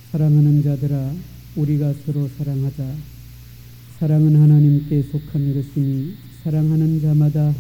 사랑하는 자들아, 우리가 서로 사랑하자. 사랑은 하나님께 속한 것이니 사랑하는 자마다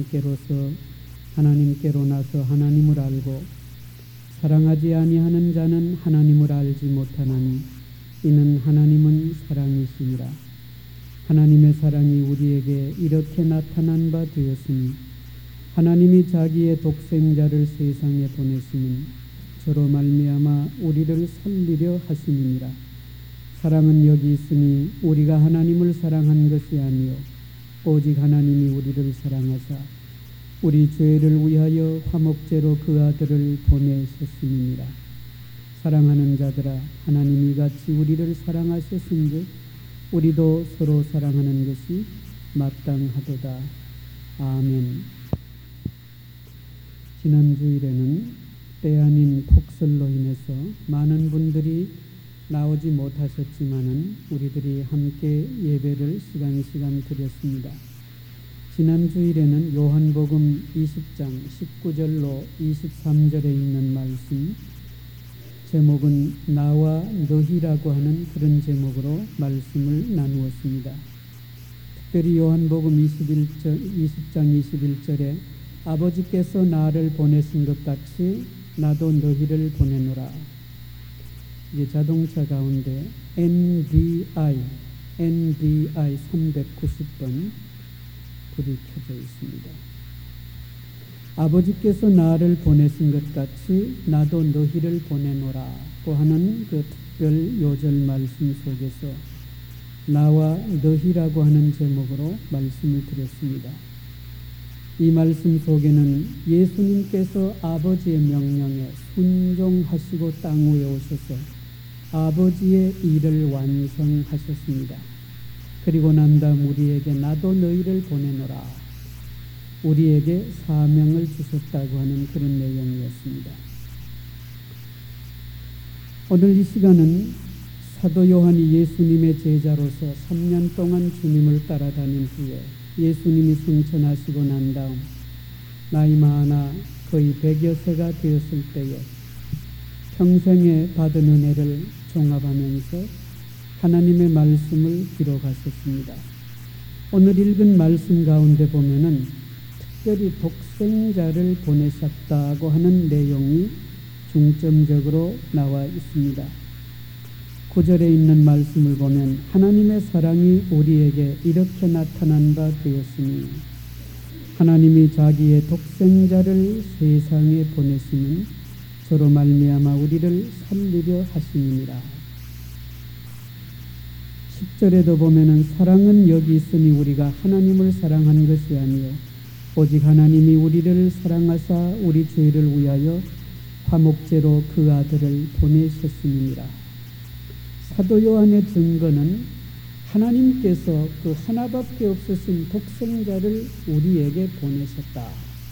하나님께로 나서 하나님을 알고 사랑하지 아니하는 자는 하나님을 알지 못하나니 이는 하나님은 사랑이시니라. 하나님의 사랑이 우리에게 이렇게 나타난 바 되었으니 하나님이 자기의 독생자를 세상에 보내심은 저로 말미암아 우리를 살리려 하심이니라. 사랑은 여기 있으니 우리가 하나님을 사랑한 것이 아니요 오직 하나님이 우리를 사랑하사 우리 죄를 위하여 화목제로 그 아들을 보내셨음이니라. 사랑하는 자들아, 하나님이 같이 우리를 사랑하셨은즉 우리도 서로 사랑하는 것이 마땅하도다. 아멘. 지난 주일에는 때 아닌 폭설로 인해서 많은 분들이 나오지 못하셨지만은 우리들이 함께 예배를 시간 드렸습니다. 지난 주일에는 요한복음 20장 19절로 23절에 있는 말씀, 제목은 나와 너희라고 하는 그런 제목으로 말씀을 나누었습니다. 특별히 요한복음 20장 21절에 아버지께서 나를 보내신 것 같이 나도 너희를 보내노라. 이게 자동차 가운데 NDI 390번 불이 켜져 있습니다. 아버지께서 나를 보내신 것 같이 나도 너희를 보내노라고 하는 그 특별 요절 말씀 속에서 나와 너희라고 하는 제목으로 말씀을 드렸습니다. 이 말씀 속에는 예수님께서 아버지의 명령에 순종하시고 땅 위에 오셔서 아버지의 일을 완성하셨습니다. 그리고 난 다음 우리에게 나도 너희를 보내노라, 우리에게 사명을 주셨다고 하는 그런 내용이었습니다. 오늘 이 시간은 사도 요한이 예수님의 제자로서 3년 동안 주님을 따라다닌 후에 예수님이 승천하시고 난 다음 나이 많아 거의 100여 세가 되었을 때에 평생에 받은 은혜를 종합하면서 하나님의 말씀을 기록하셨습니다. 오늘 읽은 말씀 가운데 보면은 특별히 독생자를 보내셨다고 하는 내용이 중점적으로 나와 있습니다. 9절에 있는 말씀을 보면 하나님의 사랑이 우리에게 이렇게 나타난 바 되었으니 하나님이 자기의 독생자를 세상에 보내시는 저로 말미암아 우리를 살리려 하심이니라. 10절에도 보면은 사랑은 여기 있으니 우리가 하나님을 사랑한 것이 아니요 오직 하나님이 우리를 사랑하사 우리 죄를 위하여 화목제로 그 아들을 보내셨음이니라. 사도 요한의 증거는 하나님께서 그 하나밖에 없으신 독생자를 우리에게 보내셨다,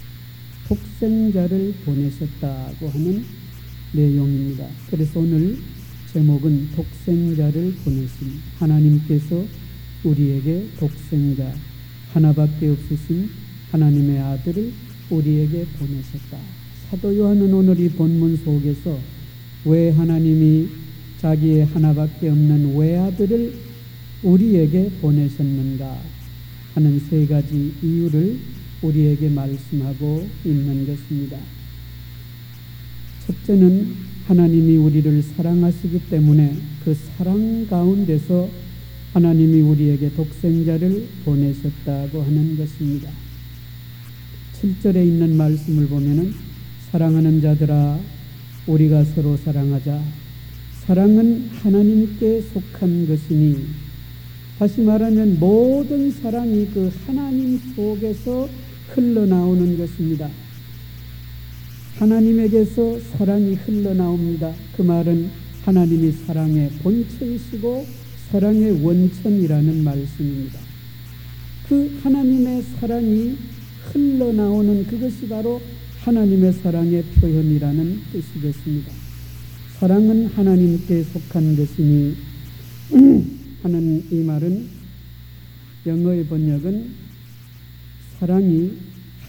독생자를 보내셨다고 하는 내용입니다. 그래서 오늘 제목은 독생자를 보내신, 하나님께서 우리에게 독생자, 하나밖에 없으신 하나님의 아들을 우리에게 보내셨다. 사도 요한은 오늘 이 본문 속에서 왜 하나님이 자기의 하나밖에 없는 외아들을 우리에게 보내셨는가 하는 세 가지 이유를 우리에게 말씀하고 있는 것입니다. 첫째는 하나님이 우리를 사랑하시기 때문에 그 사랑 가운데서 하나님이 우리에게 독생자를 보내셨다고 하는 것입니다. 7절에 있는 말씀을 보면은 사랑하는 자들아, 우리가 서로 사랑하자. 사랑은 하나님께 속한 것이니, 다시 말하면 모든 사랑이 그 하나님 속에서 흘러나오는 것입니다. 하나님에게서 사랑이 흘러나옵니다. 그 말은 하나님이 사랑의 본체이시고 사랑의 원천이라는 말씀입니다. 그 하나님의 사랑이 흘러나오는 그것이 바로 하나님의 사랑의 표현이라는 뜻이겠습니다. 사랑은 하나님께 속한 것이니 하는 이 말은 영어의 번역은 사랑이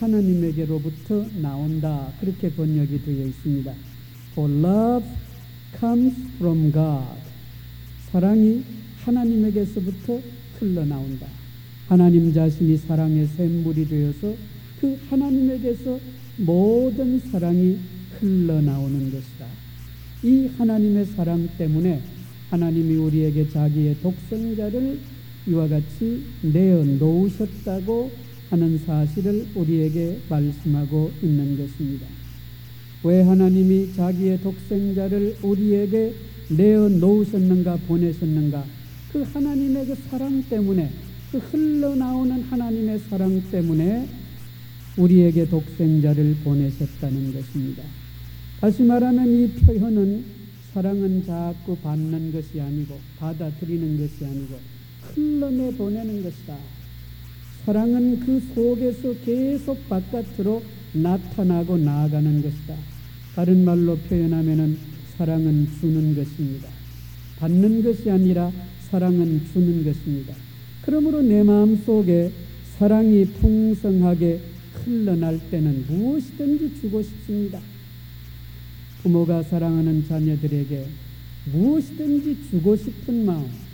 하나님에게로부터 나온다, 그렇게 번역이 되어 있습니다. For love comes from God. 사랑이 하나님에게서부터 흘러나온다. 하나님 자신이 사랑의 샘물이 되어서 그 하나님에게서 모든 사랑이 흘러나오는 것이다. 이 하나님의 사랑 때문에 하나님이 우리에게 자기의 독생자를 이와 같이 내어 놓으셨다고 하는 사실을 우리에게 말씀하고 있는 것입니다. 왜 하나님이 자기의 독생자를 우리에게 내어 놓으셨는가, 보내셨는가? 그 하나님의 그 사랑 때문에, 그 흘러나오는 하나님의 사랑 때문에 우리에게 독생자를 보내셨다는 것입니다. 다시 말하면 이 표현은 사랑은 자꾸 받는 것이 아니고 받아들이는 것이 아니고 흘러내보내는 것이다. 사랑은 그 속에서 계속 바깥으로 나타나고 나아가는 것이다. 다른 말로 표현하면 사랑은 주는 것입니다. 받는 것이 아니라 사랑은 주는 것입니다. 그러므로 내 마음 속에 사랑이 풍성하게 흘러날 때는 무엇이든지 주고 싶습니다. 부모가 사랑하는 자녀들에게 무엇이든지 주고 싶은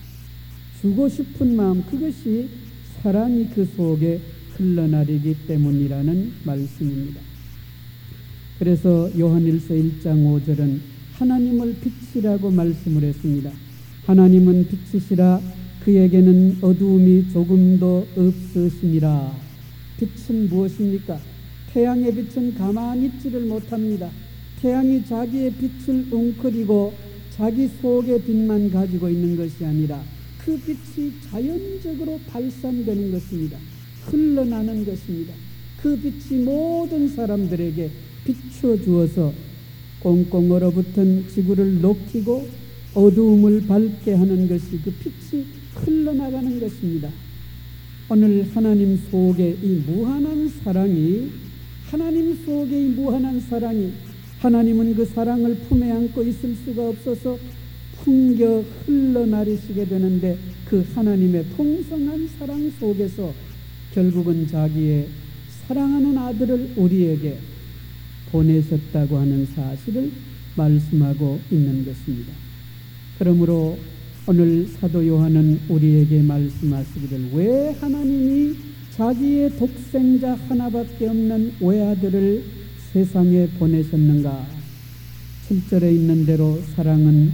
마음, 그것이 사랑이 그 속에 흘러나리기 때문이라는 말씀입니다. 그래서 요한일서 1장 5절은 하나님을 빛이라고 말씀을 했습니다. 하나님은 빛이시라 그에게는 어두움이 조금도 없으시니라. 빛은 무엇입니까? 태양의 빛은 가만히 있지를 못합니다. 태양이 자기의 빛을 웅크리고 자기 속의 빛만 가지고 있는 것이 아니라 그 빛이 자연적으로 발산되는 것입니다. 흘러나는 것입니다. 그 빛이 모든 사람들에게 비춰주어서 꽁꽁 얼어붙은 지구를 녹이고 어두움을 밝게 하는 것이 그 빛이 흘러나가는 것입니다. 오늘 하나님 속에 이 무한한 사랑이, 하나님 속에 이 무한한 사랑이, 하나님은 그 사랑을 품에 안고 있을 수가 없어서 풍겨 흘러나리시게 되는데 그 하나님의 풍성한 사랑 속에서 결국은 자기의 사랑하는 아들을 우리에게 보내셨다고 하는 사실을 말씀하고 있는 것입니다. 그러므로 오늘 사도 요한은 우리에게 말씀하시기를 왜 하나님이 자기의 독생자 하나밖에 없는 외아들을 세상에 보내셨는가? 7절에 있는 대로 사랑은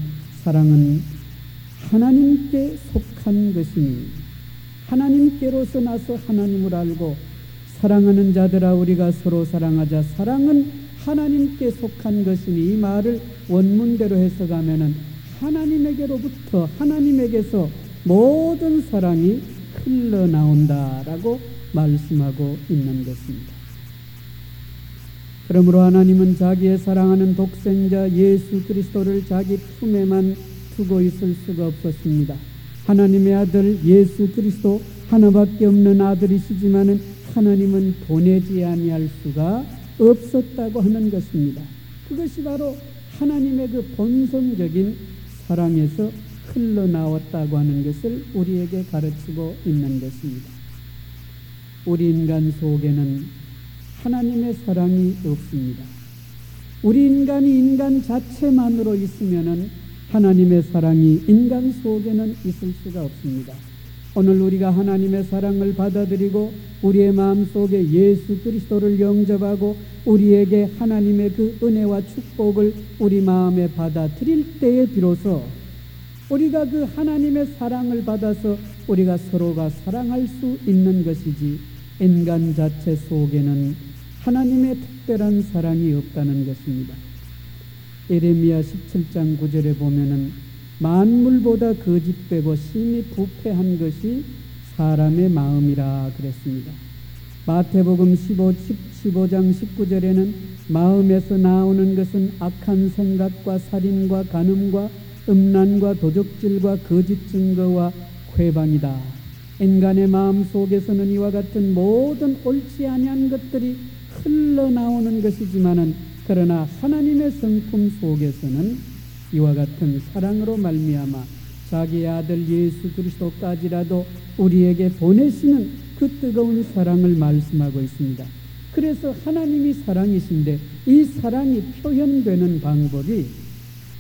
하나님께 속한 것이니 하나님께로서 나서 하나님을 알고 사랑하는 자들아 우리가 서로 사랑하자. 사랑은 하나님께 속한 것이니 이 말을 원문대로 해석하면은 하나님에게로부터 하나님에게서 모든 사랑이 흘러나온다라고 말씀하고 있는 것입니다. 그러므로 하나님은 자기의 사랑하는 독생자 예수 그리스도를 자기 품에만 두고 있을 수가 없었습니다. 하나님의 아들 예수 그리스도 하나밖에 없는 아들이시지만은 하나님은 보내지 아니할 수가 없었다고 하는 것입니다. 그것이 바로 하나님의 그 본성적인 사랑에서 흘러나왔다고 하는 것을 우리에게 가르치고 있는 것입니다. 우리 인간 속에는 하나님의 사랑이 없습니다. 우리 인간이 인간 자체만으로 있으면은 하나님의 사랑이 인간 속에는 있을 수가 없습니다. 오늘 우리가 하나님의 사랑을 받아들이고 우리의 마음속에 예수 그리스도를 영접하고 우리에게 하나님의 그 은혜와 축복을 우리 마음에 받아들일 때에 비로소 우리가 그 하나님의 사랑을 받아서 우리가 서로가 사랑할 수 있는 것이지 인간 자체 속에는 하나님의 특별한 사랑이 없다는 것입니다. 예레미야 17장 9절에 보면은 만물보다 거짓되고 심히 부패한 것이 사람의 마음이라 그랬습니다. 마태복음 15장 19절에는 마음에서 나오는 것은 악한 생각과 살인과 간음과 음란과 도적질과 거짓 증거와 회방이다. 인간의 마음 속에서는 이와 같은 모든 옳지 아니한 것들이 흘러나오는 것이지만은 그러나 하나님의 성품 속에서는 이와 같은 사랑으로 말미암아 자기의 아들 예수 그리스도까지라도 우리에게 보내시는 그 뜨거운 사랑을 말씀하고 있습니다. 그래서 하나님이 사랑이신데 이 사랑이 표현되는 방법이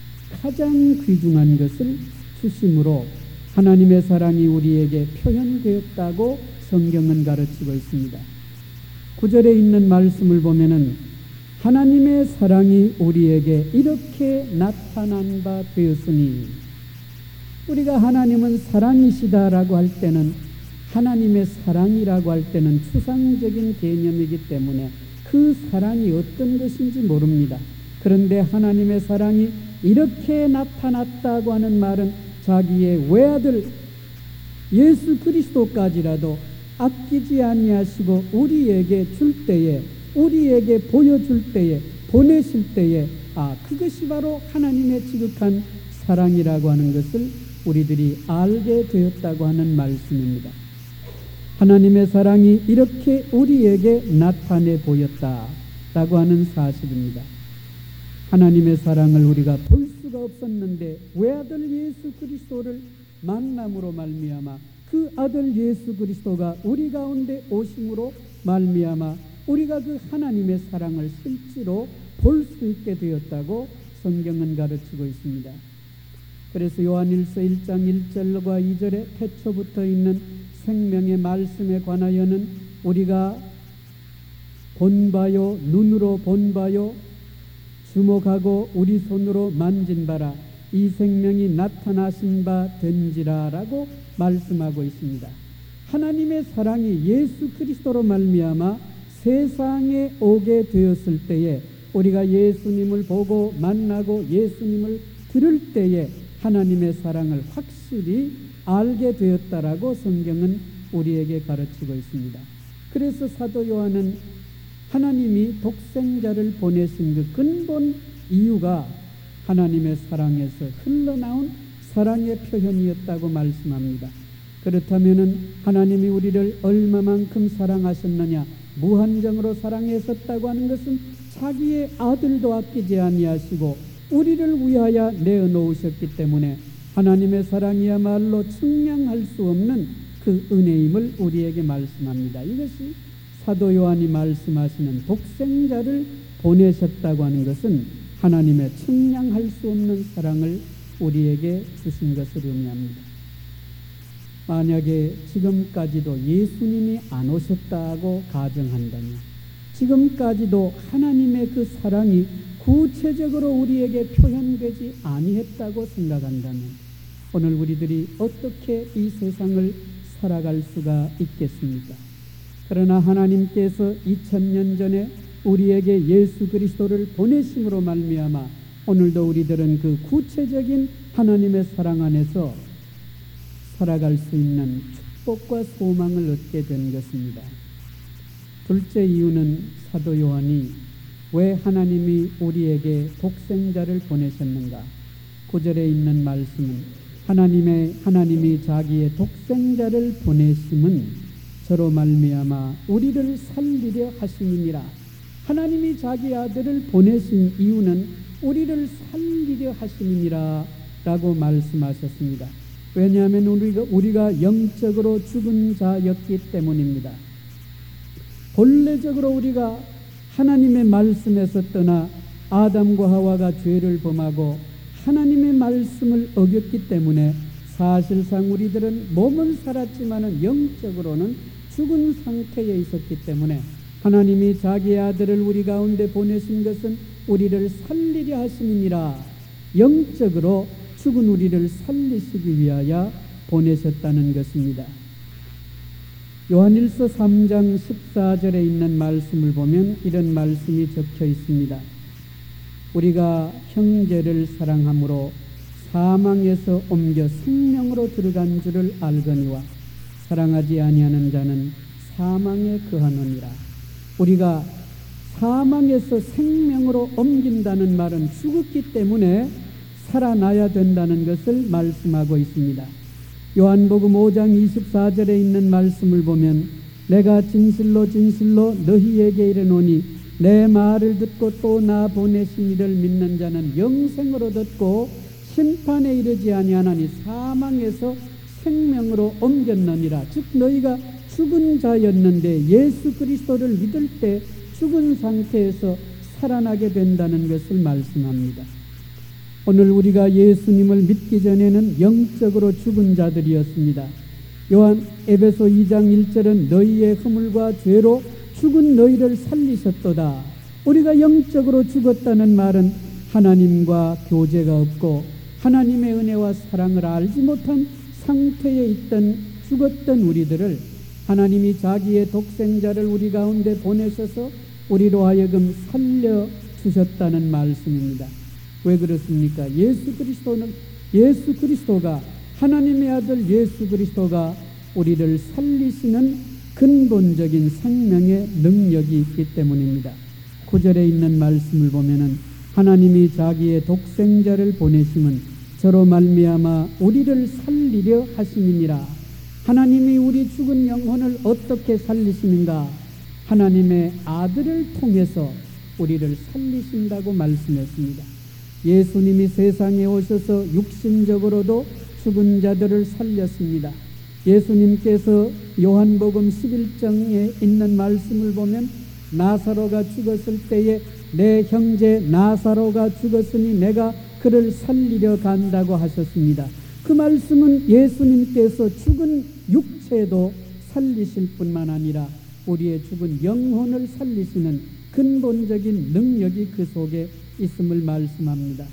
가장 귀중한 것을 주심으로 하나님의 사랑이 우리에게 표현되었다고 성경은 가르치고 있습니다. 9절에 있는 말씀을 보면은 하나님의 사랑이 우리에게 이렇게 나타난 바 되었으니, 우리가 하나님은 사랑이시다라고 할 때는, 하나님의 사랑이라고 할 때는 추상적인 개념이기 때문에 그 사랑이 어떤 것인지 모릅니다. 그런데 하나님의 사랑이 이렇게 나타났다고 하는 말은 자기의 외아들 예수 그리스도까지라도 아끼지 아니하시고 우리에게 줄 때에, 우리에게 보여줄 때에, 보내실 때에, 그것이 바로 하나님의 지극한 사랑이라고 하는 것을 우리들이 알게 되었다고 하는 말씀입니다. 하나님의 사랑이 이렇게 우리에게 나타내 보였다라고 하는 사실입니다. 하나님의 사랑을 우리가 볼 수가 없었는데 외아들 예수 그리스도를 만남으로 말미암아 그 아들 예수 그리스도가 우리 가운데 오심으로 말미암아 우리가 그 하나님의 사랑을 실제로 볼 수 있게 되었다고 성경은 가르치고 있습니다. 그래서 요한일서 1장 1절과 2절에 태초부터 있는 생명의 말씀에 관하여는 우리가 본바요, 눈으로 본바요, 주목하고 우리 손으로 만진 바라 이 생명이 나타나신 바 된지라 라고 말씀하고 있습니다. 하나님의 사랑이 예수 그리스도로 말미암아 세상에 오게 되었을 때에 우리가 예수님을 보고 만나고 예수님을 들을 때에 하나님의 사랑을 확실히 알게 되었다라고 성경은 우리에게 가르치고 있습니다. 그래서 사도 요한은 하나님이 독생자를 보내신 그 근본 이유가 하나님의 사랑에서 흘러나온 사랑의 표현이었다고 말씀합니다. 그렇다면 하나님이 우리를 얼마만큼 사랑하셨느냐, 무한정으로 사랑했었다고 하는 것은 자기의 아들도 아끼지 아니하시고 우리를 위하여 내어놓으셨기 때문에 하나님의 사랑이야말로 측량할 수 없는 그 은혜임을 우리에게 말씀합니다. 이것이 사도 요한이 말씀하시는 독생자를 보내셨다고 하는 것은 하나님의 측량할 수 없는 사랑을 우리에게 주신 것을 의미합니다. 만약에 지금까지도 예수님이 안 오셨다고 가정한다면, 지금까지도 하나님의 그 사랑이 구체적으로 우리에게 표현되지 아니했다고 생각한다면 오늘 우리들이 어떻게 이 세상을 살아갈 수가 있겠습니까? 그러나 하나님께서 2000년 전에 우리에게 예수 그리스도를 보내심으로 말미암아 오늘도 우리들은 그 구체적인 하나님의 사랑 안에서 살아갈 수 있는 축복과 소망을 얻게 된 것입니다. 둘째 이유는 사도 요한이 왜 하나님이 우리에게 독생자를 보내셨는가? 9절에 있는 말씀은 하나님이 자기의 독생자를 보내심은 저로 말미암아 우리를 살리려 하심이니라. 하나님이 자기 아들을 보내신 이유는 우리를 살리려 하심이니라 라고 말씀하셨습니다. 왜냐하면 우리가 영적으로 죽은 자였기 때문입니다. 본래적으로 우리가 하나님의 말씀에서 떠나 아담과 하와가 죄를 범하고 하나님의 말씀을 어겼기 때문에 사실상 우리들은 몸은 살았지만은 영적으로는 죽은 상태에 있었기 때문에 하나님이 자기의 아들을 우리 가운데 보내신 것은 우리를 살리려 하심이니라. 영적으로 죽은 우리를 살리시기 위하여 보내셨다는 것입니다. 요한일서 3장 14절에 있는 말씀을 보면 이런 말씀이 적혀 있습니다. 우리가 형제를 사랑함으로 사망에서 옮겨 생명으로 들어간 줄을 알거니와 사랑하지 아니하는 자는 사망에 거하느니라. 우리가 사망에서 생명으로 옮긴다는 말은 죽었기 때문에 살아나야 된다는 것을 말씀하고 있습니다. 요한복음 5장 24절에 있는 말씀을 보면 내가 진실로 진실로 너희에게 이르노니 내 말을 듣고 또 나 보내신 이를 믿는 자는 영생으로 듣고 심판에 이르지 아니하나니 사망에서 생명으로 옮겼느니라. 즉 너희가 죽은 자였는데 예수 그리스도를 믿을 때 죽은 상태에서 살아나게 된다는 것을 말씀합니다. 오늘 우리가 예수님을 믿기 전에는 영적으로 죽은 자들이었습니다. 요한 에베소 2장 1절은 너희의 허물과 죄로 죽은 너희를 살리셨도다. 우리가 영적으로 죽었다는 말은 하나님과 교제가 없고 하나님의 은혜와 사랑을 알지 못한 상태에 있던 죽었던 우리들을 하나님이 자기의 독생자를 우리 가운데 보내셔서 우리로 하여금 살려주셨다는 말씀입니다. 왜 그렇습니까? 예수 그리스도가 하나님의 아들 예수 그리스도가 우리를 살리시는 근본적인 생명의 능력이 있기 때문입니다. 9절에 있는 말씀을 보면은 하나님이 자기의 독생자를 보내심은 저로 말미암아 우리를 살리려 하심이니라. 하나님이 우리 죽은 영혼을 어떻게 살리시는가? 하나님의 아들을 통해서 우리를 살리신다고 말씀했습니다. 예수님이 세상에 오셔서 육신적으로도 죽은 자들을 살렸습니다. 예수님께서 요한복음 11장에 있는 말씀을 보면 나사로가 죽었을 때에 내 형제 나사로가 죽었으니 내가 그를 살리려 간다고 하셨습니다. 그 말씀은 예수님께서 죽은 육체도 살리실 뿐만 아니라 우리의 죽은 영혼을 살리시는 근본적인 능력이 그 속에 있음을 말씀합니다.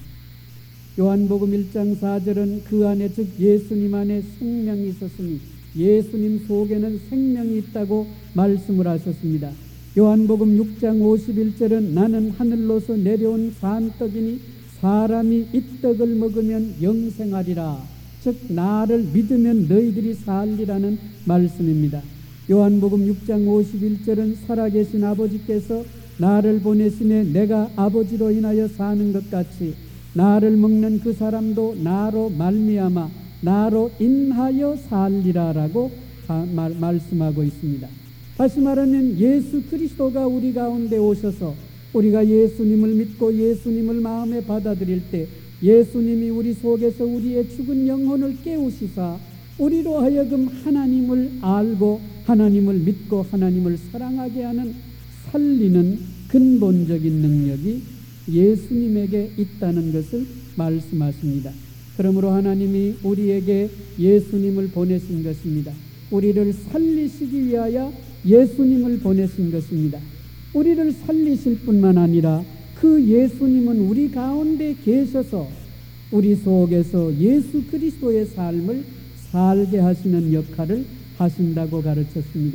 요한복음 1장 4절은 그 안에 즉 예수님 안에 생명이 있었으니 예수님 속에는 생명이 있다고 말씀을 하셨습니다. 요한복음 6장 51절은 나는 하늘로서 내려온 산떡이니 사람이 이 떡을 먹으면 영생하리라. 즉 나를 믿으면 너희들이 살리라는 말씀입니다. 요한복음 6장 51절은 살아계신 아버지께서 나를 보내심에 내가 아버지로 인하여 사는 것 같이 나를 먹는 그 사람도 나로 말미암아 나로 인하여 살리라라고 말씀하고 있습니다. 다시 말하면 예수 그리스도가 우리 가운데 오셔서 우리가 예수님을 믿고 예수님을 마음에 받아들일 때 예수님이 우리 속에서 우리의 죽은 영혼을 깨우시사 우리로 하여금 하나님을 알고 하나님을 믿고 하나님을 사랑하게 하는 살리는 근본적인 능력이 예수님에게 있다는 것을 말씀하십니다. 그러므로 하나님이 우리에게 예수님을 보내신 것입니다. 우리를 살리시기 위하여 예수님을 보내신 것입니다. 우리를 살리실 뿐만 아니라 그 예수님은 우리 가운데 계셔서 우리 속에서 예수 그리스도의 삶을 살게 하시는 역할을 하신다고 가르쳤습니다.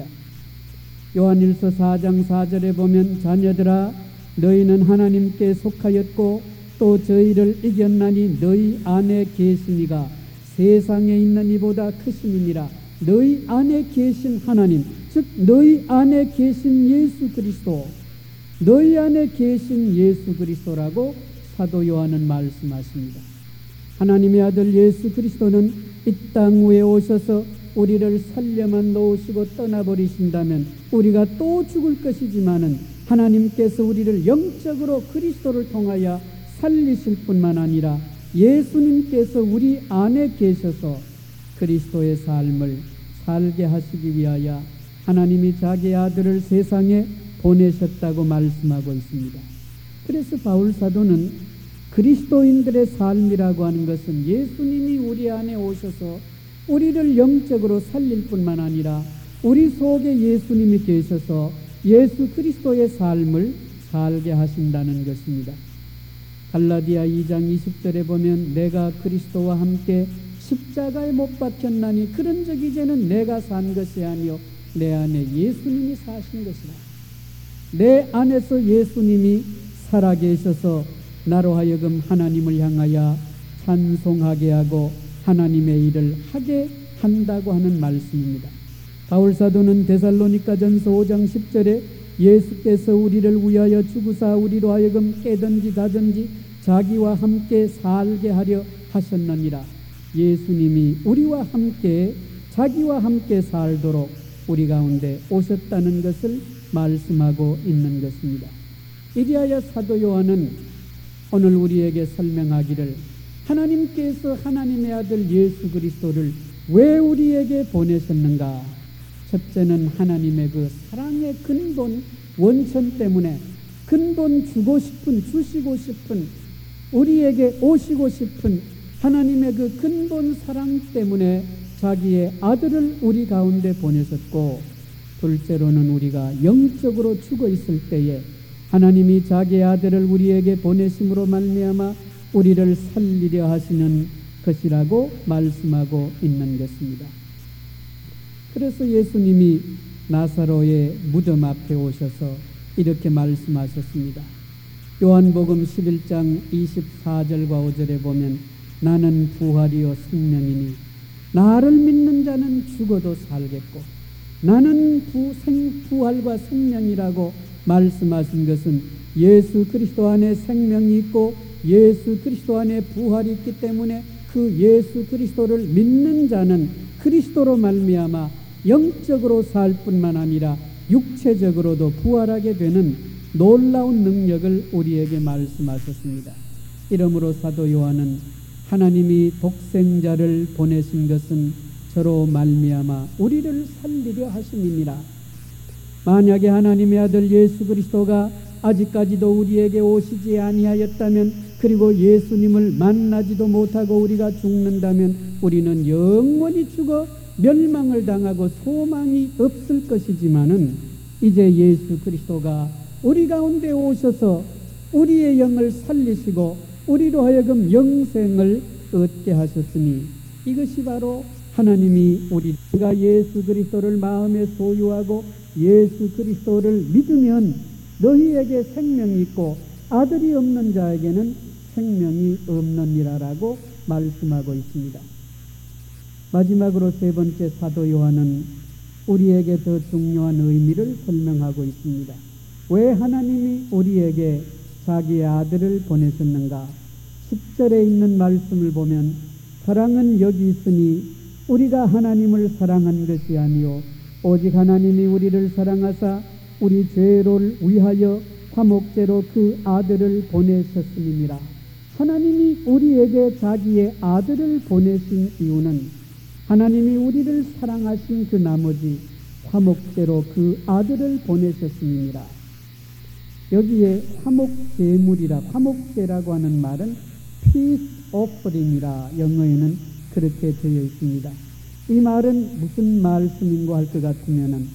요한일서 4장 4절에 보면 자녀들아 너희는 하나님께 속하였고 또 저희를 이겼나니 너희 안에 계시니가 세상에 있는 이보다 크심이니라. 너희 안에 계신 하나님, 즉 너희 안에 계신 예수 그리스도, 너희 안에 계신 예수 그리스도라고 사도 요한은 말씀하십니다. 하나님의 아들 예수 그리스도는 이 땅 위에 오셔서 우리를 살려만 놓으시고 떠나버리신다면 우리가 또 죽을 것이지만은 하나님께서 우리를 영적으로 그리스도를 통하여 살리실 뿐만 아니라 예수님께서 우리 안에 계셔서 그리스도의 삶을 살게 하시기 위하여 하나님이 자기 아들을 세상에 보내셨다고 말씀하고 있습니다. 그래서 바울 사도는 그리스도인들의 삶이라고 하는 것은 예수님이 우리 안에 오셔서 우리를 영적으로 살릴 뿐만 아니라 우리 속에 예수님이 계셔서 예수 그리스도의 삶을 살게 하신다는 것입니다. 갈라디아 2장 20절에 보면 내가 그리스도와 함께 십자가에 못 박혔나니 그런즉 이제는 내가 산 것이 아니요 내 안에 예수님이 사신 것이라. 내 안에서 예수님이 살아계셔서 나로 하여금 하나님을 향하여 찬송하게 하고 하나님의 일을 하게 한다고 하는 말씀입니다. 바울사도는 데살로니가전서 5장 10절에 예수께서 우리를 위하여 죽으사 우리로 하여금 깨든지 가든지 자기와 함께 살게 하려 하셨느니라. 예수님이 우리와 함께 자기와 함께 살도록 우리 가운데 오셨다는 것을 말씀하고 있는 것입니다. 이리하여 사도 요한은 오늘 우리에게 설명하기를 하나님께서 하나님의 아들 예수 그리스도를 왜 우리에게 보내셨는가? 첫째는 하나님의 그 사랑의 근본 원천 때문에 근본 주시고 싶은 우리에게 오시고 싶은 하나님의 그 근본 사랑 때문에 자기의 아들을 우리 가운데 보내셨고, 둘째로는 우리가 영적으로 죽어 있을 때에 하나님이 자기의 아들을 우리에게 보내심으로 말미암아 우리를 살리려 하시는 것이라고 말씀하고 있는 것입니다. 그래서 예수님이 나사로의 무덤 앞에 오셔서 이렇게 말씀하셨습니다. 요한복음 11장 24절과 5절에 보면 나는 부활이요 생명이니 나를 믿는 자는 죽어도 살겠고, 나는 부활과 생명이라고 말씀하신 것은 예수 그리스도 안에 생명이 있고 예수 그리스도 안에 부활이 있기 때문에 그 예수 그리스도를 믿는 자는 그리스도로 말미암아 영적으로 살 뿐만 아니라 육체적으로도 부활하게 되는 놀라운 능력을 우리에게 말씀하셨습니다. 이러므로 사도 요한은 하나님이 독생자를 보내신 것은 저로 말미암아 우리를 살리려 하심이니라. 만약에 하나님의 아들 예수 그리스도가 아직까지도 우리에게 오시지 아니하였다면, 그리고 예수님을 만나지도 못하고 우리가 죽는다면 우리는 영원히 죽어 멸망을 당하고 소망이 없을 것이지만은, 이제 예수 그리스도가 우리 가운데 오셔서 우리의 영을 살리시고 우리로 하여금 영생을 얻게 하셨으니, 이것이 바로 하나님이 우리가 예수 그리스도를 마음에 소유하고 예수 그리스도를 믿으면 너희에게 생명이 있고 아들이 없는 자에게는 생명이 없느니라라고 말씀하고 있습니다. 마지막으로 세 번째, 사도 요한은 우리에게 더 중요한 의미를 설명하고 있습니다. 왜 하나님이 우리에게 자기의 아들을 보내셨는가? 10절에 있는 말씀을 보면 사랑은 여기 있으니 우리가 하나님을 사랑한 것이 아니요 오직 하나님이 우리를 사랑하사 우리 죄를 위하여 화목제로 그 아들을 보내셨음이니라. 하나님이 우리에게 자기의 아들을 보내신 이유는 하나님이 우리를 사랑하신 그 나머지 화목제로 그 아들을 보내셨음이니라. 여기에 화목제물이라, 화목제라고 하는 말은 peace offering이라 영어에는 그렇게 되어 있습니다. 이 말은 무슨 말씀인고 할 것 같으면은,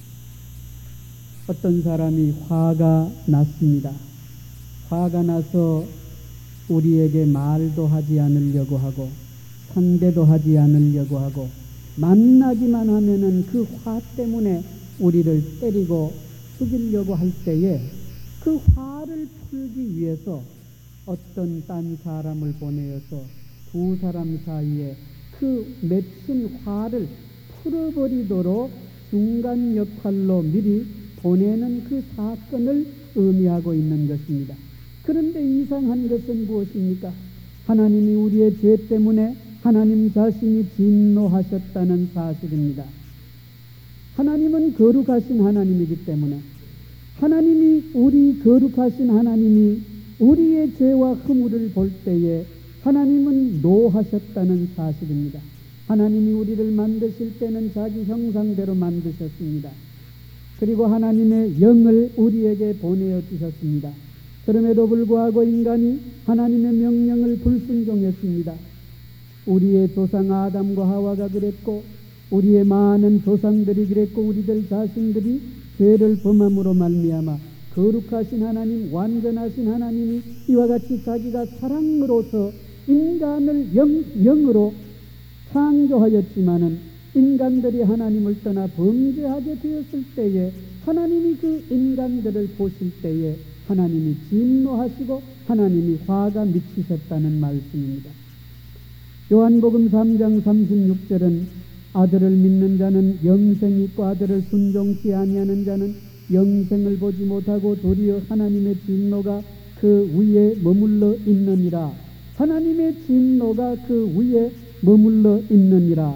어떤 사람이 화가 났습니다. 화가 나서 우리에게 말도 하지 않으려고 하고 상대도 하지 않으려고 하고 만나기만 하면은 그 화 때문에 우리를 때리고 죽이려고 할 때에 그 화를 풀기 위해서 어떤 딴 사람을 보내어서 두 사람 사이에 그 맺힌 화를 풀어버리도록 중간 역할로 미리 보내는 그 사건을 의미하고 있는 것입니다. 그런데 이상한 것은 무엇입니까? 하나님이 우리의 죄 때문에 하나님 자신이 진노하셨다는 사실입니다. 하나님은 거룩하신 하나님이기 때문에, 하나님이 우리 거룩하신 하나님이 우리의 죄와 허물을 볼 때에 하나님은 노하셨다는 사실입니다. 하나님이 우리를 만드실 때는 자기 형상대로 만드셨습니다. 그리고 하나님의 영을 우리에게 보내어 주셨습니다. 그럼에도 불구하고 인간이 하나님의 명령을 불순종했습니다. 우리의 조상 아담과 하와가 그랬고 우리의 많은 조상들이 그랬고 우리들 자신들이 죄를 범함으로 말미암아 거룩하신 하나님, 완전하신 하나님이 이와 같이 자기가 사랑으로서 인간을 영으로 창조하였지만은 인간들이 하나님을 떠나 범죄하게 되었을 때에 하나님이 그 인간들을 보실 때에 하나님이 진노하시고 하나님이 화가 미치셨다는 말씀입니다. 요한복음 3장 36절은 아들을 믿는 자는 영생이 있고 아들을 순종치 아니하는 자는 영생을 보지 못하고 도리어 하나님의 진노가 그 위에 머물러 있느니라. 하나님의 진노가 그 위에 머물러 있느니라.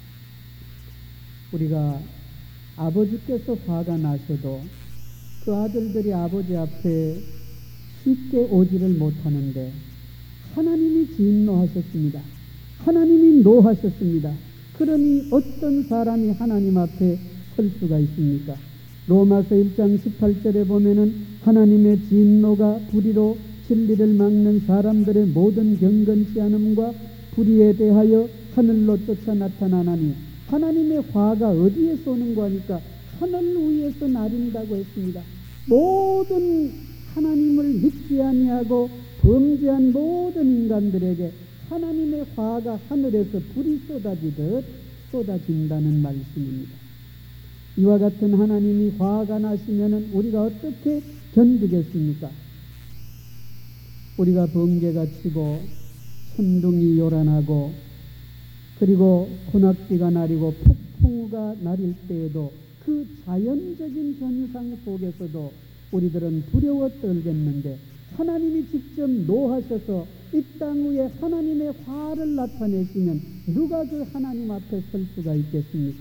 우리가 아버지께서 화가 나셔도 그 아들들이 아버지 앞에 쉽게 오지를 못하는데 하나님이 진노하셨습니다. 하나님이 노하셨습니다. 그러니 어떤 사람이 하나님 앞에 설 수가 있습니까? 로마서 1장 18절에 보면은 하나님의 진노가 불의로 진리를 막는 사람들의 모든 경건치 않음과 불의에 대하여 하늘로 쫓아 나타나나니 하나님의 화가 어디에서 오는가 하니까 하늘 위에서 나린다고 했습니다. 모든 하나님을 믿지 아니하고 범죄한 모든 인간들에게 하나님의 화가 하늘에서 불이 쏟아지듯 쏟아진다는 말씀입니다. 이와 같은 하나님이 화가 나시면 우리가 어떻게 견디겠습니까? 우리가 번개가 치고 천둥이 요란하고 그리고 소낙비가 내리고 폭풍우가 내릴 때에도 그 자연적인 현상 속에서도 우리들은 두려워 떨겠는데 하나님이 직접 노하셔서 이 땅 위에 하나님의 화를 나타내시면 누가 그 하나님 앞에 설 수가 있겠습니까?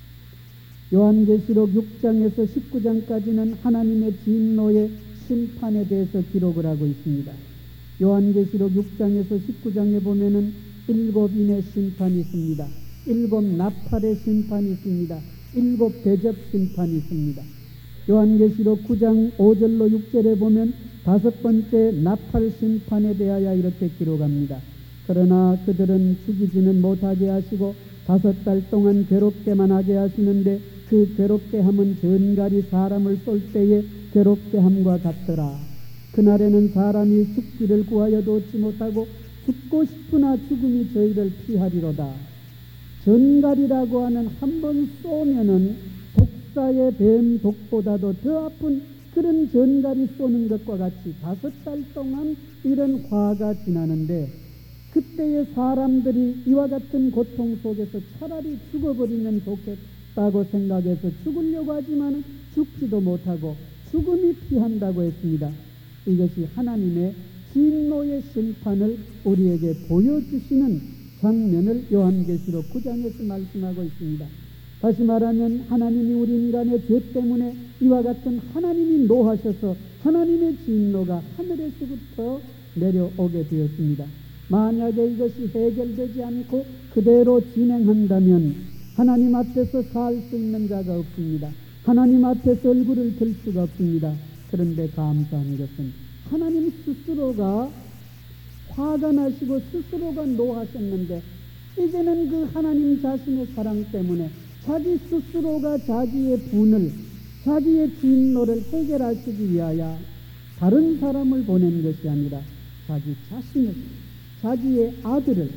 요한계시록 6장에서 19장까지는 하나님의 진노의 심판에 대해서 기록을 하고 있습니다. 요한계시록 6장에서 19장에 보면은 7인의 심판이 있습니다. 7 나팔의 심판이 있습니다. 7 대접 심판이 있습니다. 요한계시록 9장 5절로 6절에 보면 5번째 나팔 심판에 대하여 이렇게 기록합니다. 그러나 그들은 죽이지는 못하게 하시고 5달 동안 괴롭게만 하게 하시는데 그 괴롭게 함은 전갈이 사람을 쏠 때에 괴롭게 함과 같더라. 그날에는 사람이 죽기를 구하여도 얻지 못하고 죽고 싶으나 죽음이 저희를 피하리로다. 전갈이라고 하는 한 번 쏘면은 독사의 뱀 독보다도 더 아픈 그런 전갈이 쏘는 것과 같이 5달 동안 이런 화가 지나는데 그때의 사람들이 이와 같은 고통 속에서 차라리 죽어버리면 좋겠다고 생각해서 죽으려고 하지만 죽지도 못하고 죽음이 피한다고 했습니다. 이것이 하나님의 진노의 심판을 우리에게 보여주시는 장면을 요한계시록 9장에서 말씀하고 있습니다. 다시 말하면 하나님이 우리 인간의 죄 때문에 이와 같은 하나님이 노하셔서 하나님의 진노가 하늘에서부터 내려오게 되었습니다. 만약에 이것이 해결되지 않고 그대로 진행한다면 하나님 앞에서 살 수 있는 자가 없습니다. 하나님 앞에서 얼굴을 들 수가 없습니다. 그런데 감사한 것은 하나님 스스로가 화가 나시고 스스로가 노하셨는데 이제는 그 하나님 자신의 사랑 때문에 자기 스스로가 자기의 분을 자기의 진노를 해결하시기 위하여 다른 사람을 보낸 것이 아니라 자기 자신을 자기의 아들을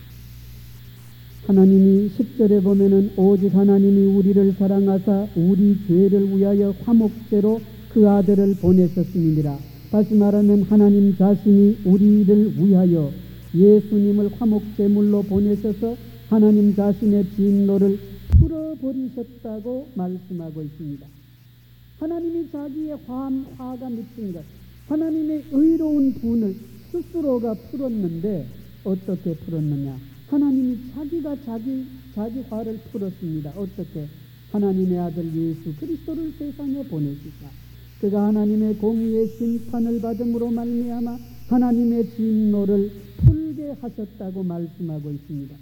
하나님이 10절에 보면은 오직 하나님이 우리를 사랑하사 우리 죄를 위하여 화목제로 그 아들을 보내셨음이니라. 다시 말하면 하나님 자신이 우리를 위하여 예수님을 화목제물로 보내셔서 하나님 자신의 진노를 풀어버리셨다고 말씀하고 있습니다. 하나님이 자기의 화가 미친 것, 하나님의 의로운 분을 스스로가 풀었는데 어떻게 풀었느냐? 하나님이 자기가 자기 화를 풀었습니다. 어떻게? 하나님의 아들 예수 그리스도를 세상에 보내시사 그가 하나님의 공의의 심판을 받음으로 말미암아 하나님의 진노를 풀게 하셨다고 말씀하고 있습니다.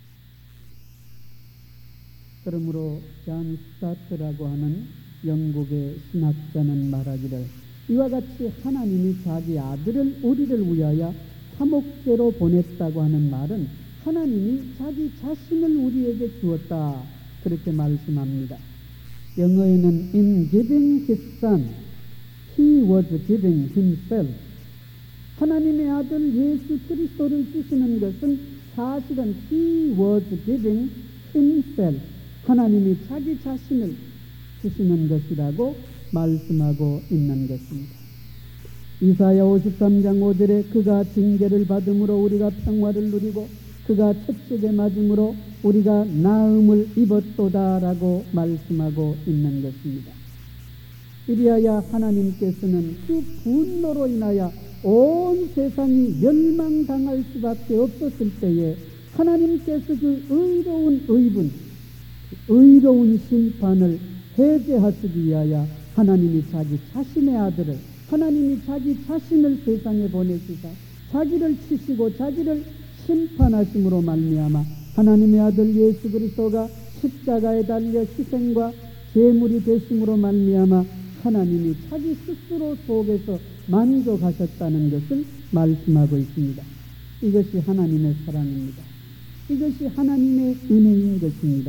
그러므로 존 스타트라고 하는 영국의 신학자는 말하기를 이와 같이 하나님이 자기 아들을 우리를 위하여 화목제로 보냈다고 하는 말은 하나님이 자기 자신을 우리에게 주었다 그렇게 말씀합니다. 영어에는 in giving his son he was giving himself. 하나님의 아들 예수 그리스도를 주시는 것은 사실은 he was giving himself. 하나님이 자기 자신을 주시는 것이라고 말씀하고 있는 것입니다. 이사야 53장 5절에 그가 징계를 받음으로 우리가 평화를 누리고 그가 채찍에 맞음으로 우리가 나음을 입었도다라고 말씀하고 있는 것입니다. 이리하여 하나님께서는 그 분노로 인하여 온 세상이 멸망당할 수밖에 없었을 때에 하나님께서 그 의로운 의분, 의로운 심판을 해제하시기 위하여 하나님이 자기 자신의 아들을 하나님이 자기 자신을 세상에 보내시사 자기를 치시고 자기를 심판하심으로 말미암아 하나님의 아들 예수 그리스도가 십자가에 달려 희생과 제물이 되심으로 말미암아 하나님이 자기 스스로 속에서 만족하셨다는 것을 말씀하고 있습니다. 이것이 하나님의 사랑입니다. 이것이 하나님의 은혜인 것입니다.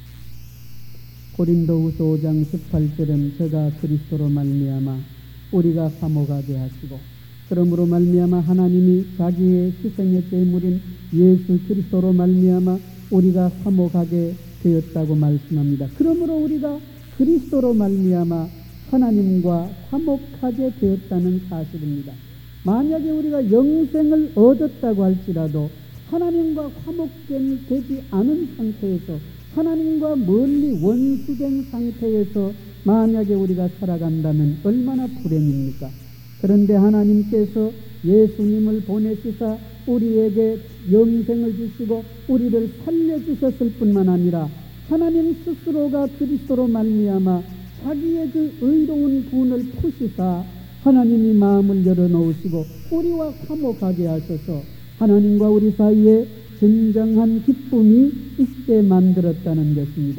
고린도후서 5장 18절은 저가 그리스도로 말미암아 우리가 화목하게 하시고 그러므로 말미암아 하나님이 자기의 희생의 제물인 예수 그리스도로 말미암아 우리가 화목하게 되었다고 말씀합니다. 그러므로 우리가 그리스도로 말미암아 하나님과 화목하게 되었다는 사실입니다. 만약에 우리가 영생을 얻었다고 할지라도 하나님과 화목되지 않은 상태에서 하나님과 멀리 원수된 상태에서 만약에 우리가 살아간다면 얼마나 불행입니까? 그런데 하나님께서 예수님을 보내시사 우리에게 영생을 주시고 우리를 살려주셨을 뿐만 아니라 하나님 스스로가 그리스도로 말미암아 자기의 그 의로운 분을 푸시사 하나님이 마음을 열어놓으시고 우리와 화목하게 하셔서 하나님과 우리 사이에 진정한 기쁨이 있게 만들었다는 것입니다.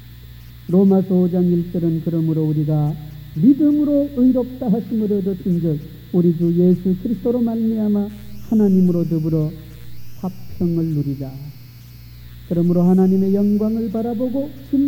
로마서 5장 1절은 그러므로 우리가 믿음으로 의롭다 하심을 얻었은즉 우리 주 예수 그리스도로 말미암아 하나님으로 더불어 화평을 누리자. 그러므로 하나님의 영광을 바라보고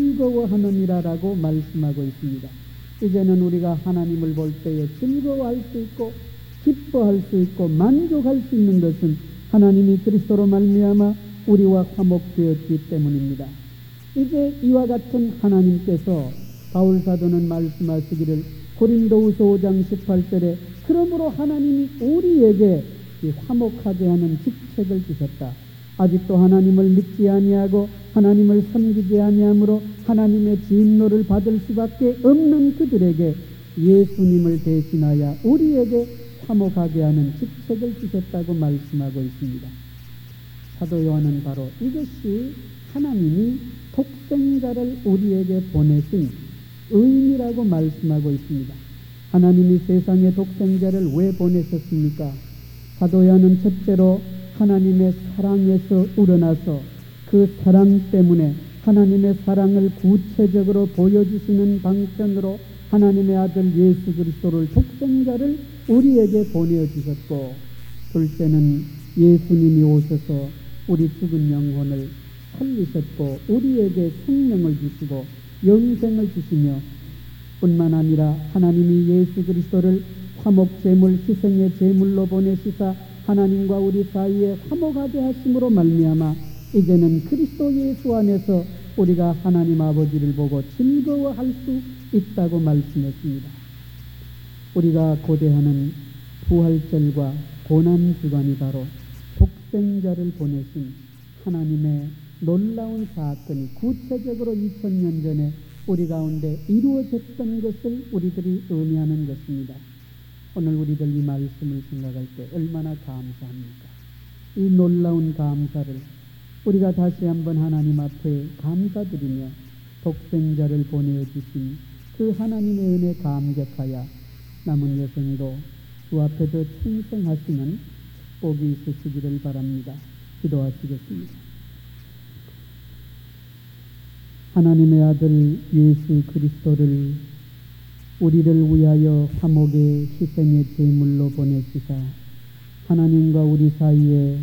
즐거워하느니라라고 말씀하고 있습니다. 이제는 우리가 하나님을 볼 때에 즐거워할 수 있고 기뻐할 수 있고 만족할 수 있는 것은 하나님이 그리스도로 말미암아 우리와 화목되었기 때문입니다. 이제 이와 같은 하나님께서 바울 사도는 말씀하시기를 고린도후서 5장 18절에 그러므로 하나님이 우리에게 화목하게 하는 직책을 주셨다. 아직도 하나님을 믿지 아니하고 하나님을 섬기지 아니하므로 하나님의 진노를 받을 수밖에 없는 그들에게 예수님을 대신하여 우리에게 화목하게 하는 직책을 주셨다고 말씀하고 있습니다. 사도 요한은 바로 이것이 하나님이 독생자를 우리에게 보내신 의미라고 말씀하고 있습니다. 하나님이 세상에 독생자를 왜 보내셨습니까? 사도 요한은 첫째로 하나님의 사랑에서 우러나서 그 사랑 때문에 하나님의 사랑을 구체적으로 보여주시는 방편으로 하나님의 아들 예수 그리스도를 독생자를 우리에게 보내주셨고, 둘째는 예수님이 오셔서 우리 죽은 영혼을 살리셨고 우리에게 생명을 주시고 영생을 주시며 뿐만 아니라 하나님이 예수 그리스도를 화목제물 희생의 제물로 보내시사 하나님과 우리 사이에 화목하게 하심으로 말미암아 이제는 그리스도 예수 안에서 우리가 하나님 아버지를 보고 즐거워할 수 있다고 말씀했습니다. 우리가 고대하는 부활절과 고난주간이 바로 독생자를 보내신 하나님의 놀라운 사건이 구체적으로 2000년 전에 우리 가운데 이루어졌던 것을 우리들이 의미하는 것입니다. 오늘 우리들 이 말씀을 생각할 때 얼마나 감사합니까? 이 놀라운 감사를 우리가 다시 한번 하나님 앞에 감사드리며 독생자를 보내주신 그 하나님의 은혜 감격하여 남은 여생도 주 앞에 더 충성하시는 축복이 있으시기를 바랍니다. 기도하시겠습니다. 하나님의 아들 예수 그리스도를 우리를 위하여 화목의 희생의 제물로 보내시사 하나님과 우리 사이에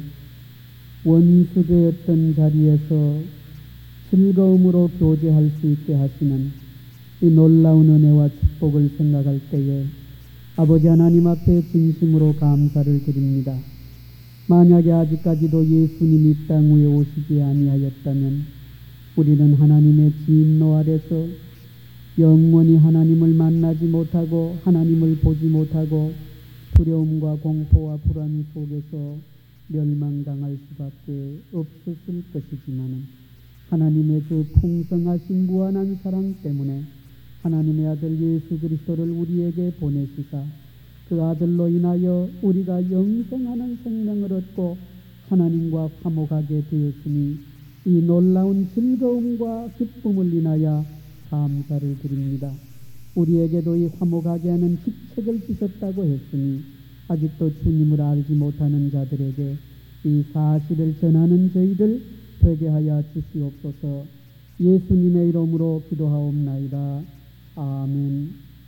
원수되었던 자리에서 즐거움으로 교제할 수 있게 하시는 이 놀라운 은혜와 축복을 생각할 때에 아버지 하나님 앞에 진심으로 감사를 드립니다. 만약에 아직까지도 예수님이 이 땅 위에 오시지 아니하였다면 우리는 하나님의 진노 아래서 영원히 하나님을 만나지 못하고 하나님을 보지 못하고 두려움과 공포와 불안 속에서 멸망당할 수밖에 없었을 것이지만 하나님의 그 풍성하신 무한한 사랑 때문에 하나님의 아들 예수 그리스도를 우리에게 보내시사 그 아들로 인하여 우리가 영생하는 생명을 얻고 하나님과 화목하게 되었으니 이 놀라운 즐거움과 기쁨을 인하여 감사를 드립니다. 우리에게도 이 화목하게 하는 직책을 주셨다고 했으니 아직도 주님을 알지 못하는 자들에게 이 사실을 전하는 저희들 되게 하여 주시옵소서. 예수님의 이름으로 기도하옵나이다. 아멘.